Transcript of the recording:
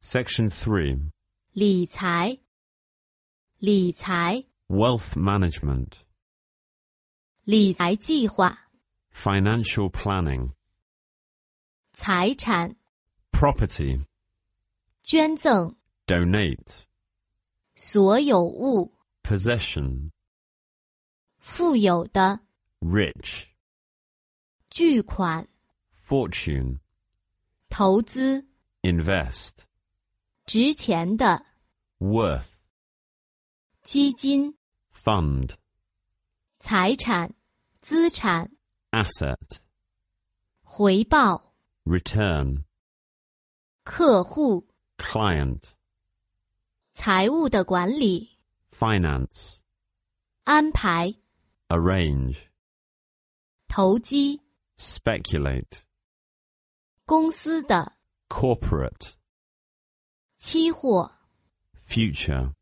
Section 3. 理财，理财， Wealth management. 理财计划， Financial planning. 财产， Property. 捐赠， Donate. 所有物， Possession. 富有的， Rich. 巨款， Fortune. 投资， Invest. 值钱的， Worth. 基金， Fund. 财产，资产， Asset. 回报， Return. 客户， Client. 财务的管理， Finance. 安排， Arrange. 投机， Speculate. 公司的， Corporate. 期货。 Future.